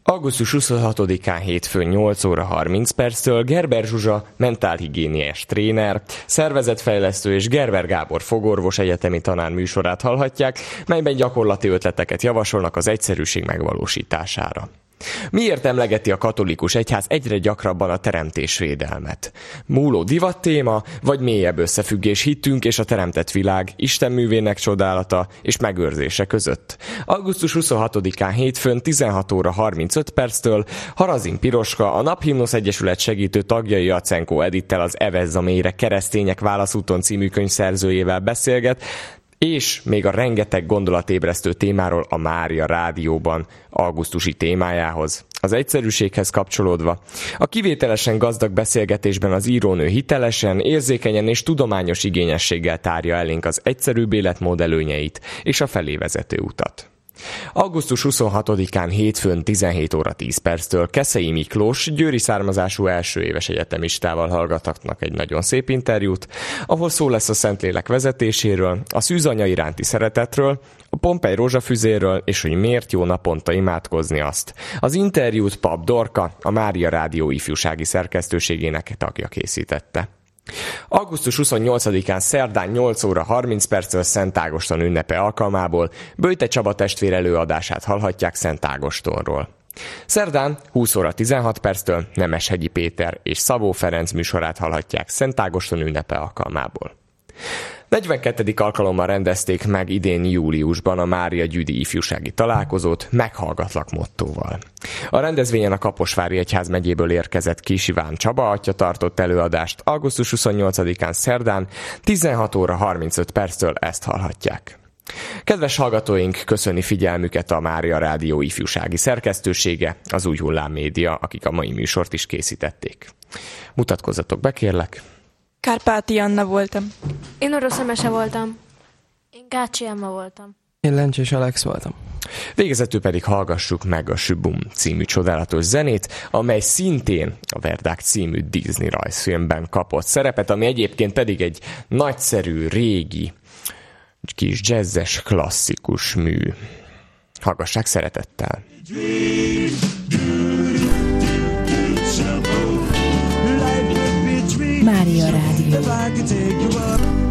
Augusztus 26-án hétfőn 8 óra 30 perctől Gerber Zsuzsa mentálhigiéniás tréner, szervezetfejlesztő és Gerber Gábor fogorvos egyetemi tanár műsorát hallhatják, melyben gyakorlati ötleteket javasolnak az egyszerűség megvalósítására. Miért emlegeti a katolikus egyház egyre gyakrabban a teremtésvédelmet? Múló divattéma, vagy mélyebb összefüggés hittünk és a teremtett világ, Isten művének csodálata és megőrzése között? Augusztus 26-án hétfőn 16 óra 35 perctől Harazin Piroska, a Naphimnusz Egyesület segítő tagjai Jacenko Edittel, az Evezz a mélyre keresztények válaszúton című könyv szerzőjével beszélget, és még a rengeteg gondolatébresztő témáról a Mária Rádióban augusztusi témájához, az egyszerűséghez kapcsolódva. A kivételesen gazdag beszélgetésben az írónő hitelesen, érzékenyen és tudományos igényességgel tárja elénk az egyszerűbb életmód előnyeit és a felé vezető utat. Augusztus 26-án hétfőn 17 óra 10 perctől Keszei Miklós, győri származású első éves egyetemistával hallgatnak egy nagyon szép interjút, ahol szó lesz a Szentlélek vezetéséről, a szűzanya iránti szeretetről, a Pompei rózsafüzéről, és hogy miért jó naponta imádkozni azt. Az interjút Pap Dorka, a Mária Rádió ifjúsági szerkesztőségének tagja készítette. Augusztus 28-án szerdán 8 óra 30 perccel Szent Ágoston ünnepe alkalmából Böjte Csaba testvér előadását hallhatják Szent Ágostonról. Szerdán 20 óra 16 perctől Nemeshegyi Péter és Szabó Ferenc műsorát hallhatják Szent Ágoston ünnepe alkalmából. 42. alkalommal rendezték meg idén júliusban a Mária Gyüdi ifjúsági találkozót meghallgatlak mottóval. A rendezvényen a Kaposvári Egyházmegyéből érkezett Kis Iván Csaba atya tartott előadást augusztus 28-án szerdán 16 óra 35 perctől ezt hallhatják. Kedves hallgatóink, köszöni figyelmüket a Mária Rádió ifjúsági szerkesztősége, az Új Hullám Média, akik a mai műsort is készítették. Mutatkozzatok be, kérlek! Kárpáti Anna voltam. Én Orosz Emese voltam. Én Gácsi Emma voltam. Én Lencsés Alex voltam. Végezetül pedig hallgassuk meg a Sübum című csodálatos zenét, amely szintén a Verdák című Disney rajzfilmben kapott szerepet, ami egyébként pedig egy nagyszerű, régi, kis jazzes, klasszikus mű. Hallgassák szeretettel! Mária Rádió.